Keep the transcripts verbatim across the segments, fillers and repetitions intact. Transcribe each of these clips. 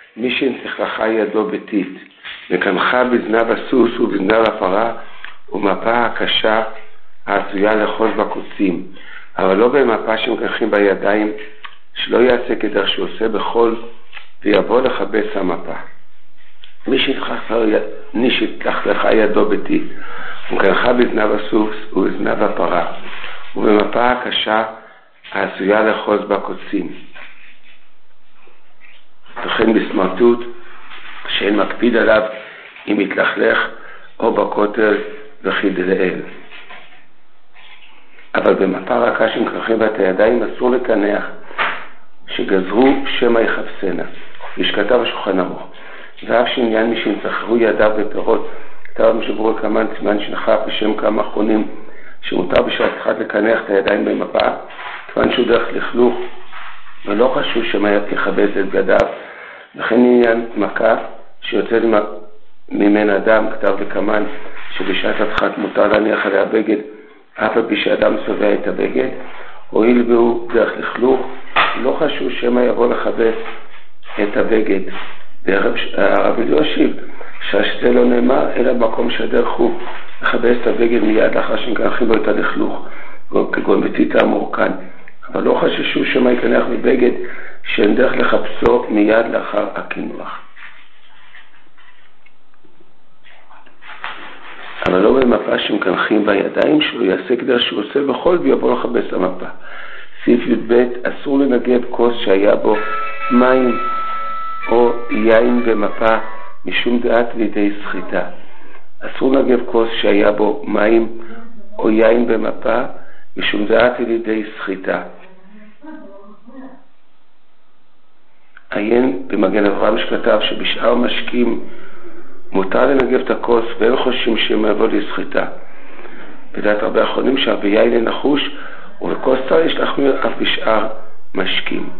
מי שנצלחה ידו ביתית, וקנחה בזנב הסוס ובזנב הפרה, ומפה הקשה העשויה לאחוז בקוצים, אבל לא במפה שמקנחים בידיים, שלא יעשה כדרך שעושה בכל, ויבוא לחבש המפה. מי שהתלכלכה ידו ביתית, וקנחה בזנב הסוס ובזנב הפרה, ובמפה הקשה העשויה לאחוז בקוצים. וכן בסמרטוט, שאין מקפיד עליו אם יתלכלך או בכותל וחידלאל. אבל במפה רכה שמקנחים בת הידיים אסור לקנח, שגזרו שמא יחפסנה, ושכתב השולחן ערוך. ואף שעניין מי שנצחרו ידיו בפירות, כתב משברור כמן סימן שנחף בשם כמה אחרונים, שמותר בשעת אחת לקנח את הידיים במפה, כיוון שהוא דרך לכלוך, ולא חשוב שמא יכבס את בגדיו. לכן עניין מכה שיוצא ממנה דם, כתב בכמן שבשעת אחת מותר להניח עליה בגד, אף על פי שאדם סובע את הבגד, הואיל והוא דרך לכלוך, לא חשוב שמא יבוא לכבס את הבגד. הרב אלישיב, שזה לא נאמר אלא במקום שהדרך הוא לכבס את הבגד מיד לאחר שמקנחים בו את הלכלוך, כגון ביתית המורכן. אבל לא חששו שמא יקנח בבגד שאין דרך לחפשו מיד לאחר הקינוח. אבל לא במפה שמקנחים בידיים, שלו יעשה כדרך שהוא עושה בכל ויבוא לכבס המפה. סעיף י"ב, אסור לנגב כוס שהיה בו מים או יין במפה משום דעת לידי סחיטה. אסור לנגב כוס שהיה בו מים או יין במפה משום דעת לידי סחיטה. עיין במגן אברהם שכתב שבשאר משקים מותר לנגב את הכוס ואין חושבים שהם יעבוד לסחיטה. בדעת הרבה האחרונים שהביין לנחוש ובכוס צר יש להחמיר אף בשאר משקים.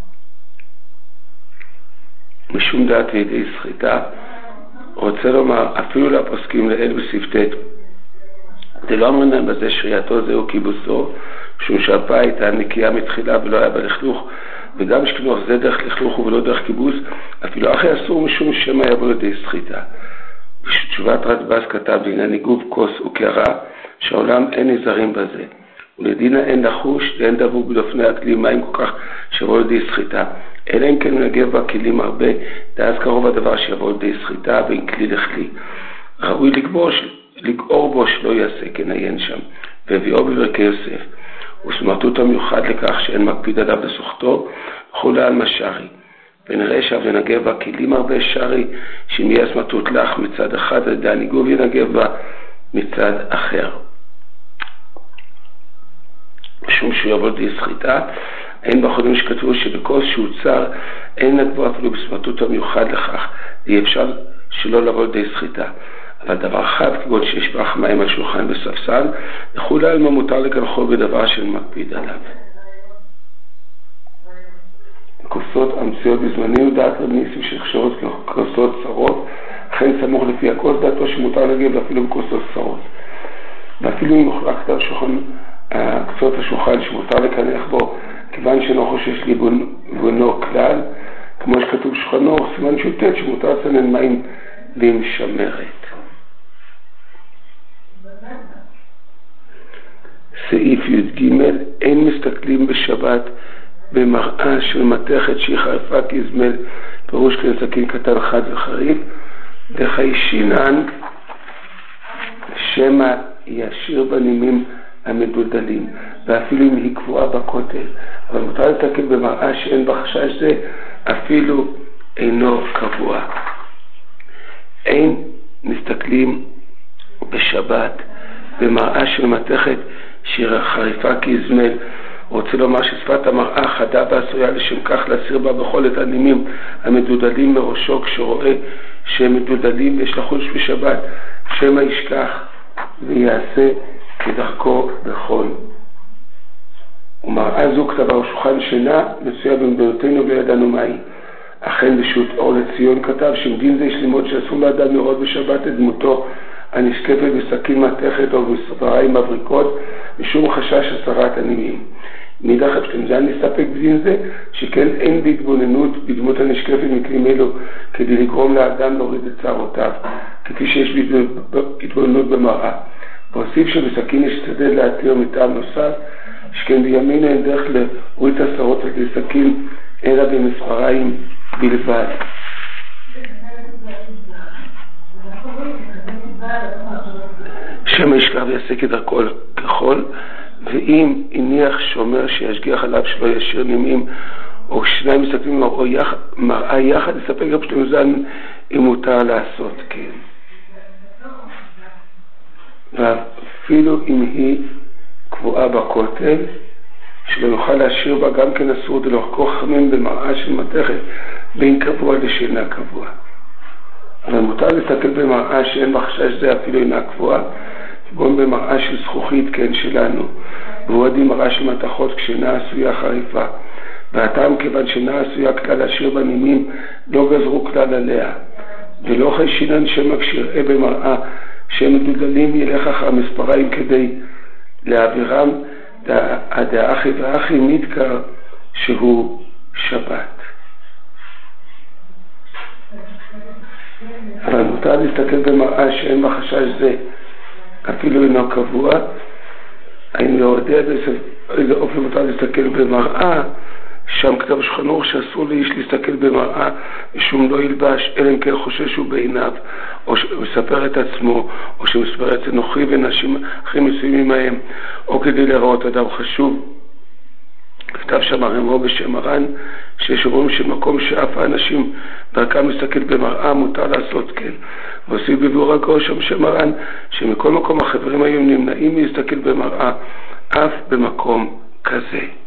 משום דעת לידי סחיטה, רוצה לומר אפילו לפוסקים לאל בספטט, זה לא אמרנו להם בזה שרייתו זהו כיבוסו, משום שהפה הייתה נקייה מתחילה ולא היה בלכלוך, וגם שכנוח זה דרך לכלוך ולא דרך כיבוס, אפילו אחרי אסור משום שמא יבוא לידי סחיטה. בתשובת רדב"ז כתב לעניין ניגוב כוס וקערה, שהעולם אין נזהרים בזה, ולדינה אין לחוש ואין דבוק בדופני הכלי מים כל כך שיבוא לידי סחיטה, אלא אם כן נגב בה כלים הרבה, דאז קרוב הדבר שיבוא לידי סחיטה בין כלי לכלי. ראוי לגעור בו שלא יעשה כנעיין שם, והביאו בברכי יוסף. וסמרטוט המיוחד לכך שאין מקפיד עליו לסוחתו, חולה על משרי. ונראה שב ינגב בה כלים הרבה שרי, שאם יהיה סמרטוט לך מצד אחד, על ידי הניגוב ינגב בה מצד אחר. משום שהוא יבוא לידי סחיטה, אין בחודים שכתבו שבכוס שהוא צר, אין נגבו אפילו בסמרטוט המיוחד לכך, יהיה אפשר שלא לבוא לידי סחיטה. אבל דבר אחד, כגון שיש פח מים על שולחן בספסל, לכולה על מה מותר לקנחו בדבר שמקפיד עליו. כוסות המצויות בזמני ודעת רב ניסים שנחשבות ככוסות צרות, אכן סמוך לפי הכוס דעתו שמותר לגב אפילו בכוסות צרות. ואפילו אם הוחלק כתב שולחן, קצות השולחן שמותר לקנח בו, כיוון שאינו חושש ליבונו כלל, כמו שכתוב שולחנו, סימן שוטט שמותר לצנן מים ומשמרת. סעיף י"ג, אין מסתכלים בשבת במראה של מתכת שהיא חריפה כזמל, פירוש כן סכין קטן חד וחריף, דחיישינן שמא ישיר בנימים המדולדלים, ואפילו אם היא קבועה בכותל, אבל מותר להסתכל במראה שאין בחשש זה, אפילו אינו קבוע. אין מסתכלים בשבת במראה של מתכת שהיא חריפה כזמל, רוצה לומר ששפת המראה חדה ועשויה לשם כך להסיר בה בכל את הנימים המדודלים מראשו, כשרואה שהם מדודלים ויש לחוש בשבת, שמא ישכח ויעשה כדרכו בכל. ומראה זו כתבה ושולחן שינה מצויה במדינותינו ולא ידענו מהי. אכן בשו"ת אור לציון כתב שמדין זה יש לימוד שאסור לאדם לראות בשבת את דמותו הנשקפת בסכין מתכת או בספריים מבריקות משום חשש הסרת הנימים. מידע חפשתם זה נסתפק בדין זה, שכן אין בהתבוננות בדמות הנשקפת מכלים אלו כדי לגרום לאדם להוריד את צערותיו, כפי שיש בהתבוננות במראה. והוסיף שבסכין יש צדד להתיר מטעם נוסף, שכן בימין אין דרך להוריד את השערות על סכין אלא במספריים בלבד. שם ישכב יעשה כדרכו כחול, ואם הניח שומר שישגיח עליו שלא ישיר נימים או שניים מסתכלים או יח, מראה יחד, יספק גם שלום זן אם מותר לעשות כן. ואפילו אם היא קבועה בכותל, שלא יוכל להשאיר בה גם כן אסור דלוחקו חכמים במראה של מתכת בין קבוע לשינה קבוע. אבל מותר להסתכל במראה שאין בחשש זה אפילו אינה קבועה, כגון במראה של זכוכית כן שלנו, ועוד עם מראה של מתכות כשאינה עשויה חריפה. והטעם כיוון שאינה עשויה כלל להשאיר בנימים לא גזרו כלל עליה, ולא חיישינן שמקשיראה במראה שהם מדוגלים ילך אחר המספריים כדי להעבירם הדאחי ואחי מתקר שהוא שבת. אבל מותר להסתכל במראה שאין בחשש זה אפילו אינו קבוע. אני לא יודע באיזה אופן מותר להסתכל במראה. שם כתב שולחן ערוך שאסור לאיש להסתכל במראה ושום לא ילבש אלא אם כן חושש שהוא בעיניו, או שמספר את עצמו, או שמספר את אנוכי ונשים הכי מסוימים מהם, או כדי לראות אדם חשוב. כתב שם הרמ"א בשם מרן שיש אומרים שמקום שאף האנשים דרכם להסתכל במראה מותר לעשות כן, ועושים בביאור הגאו שם שם מרן שמכל מקום החברים היום נמנעים להסתכל במראה אף במקום כזה.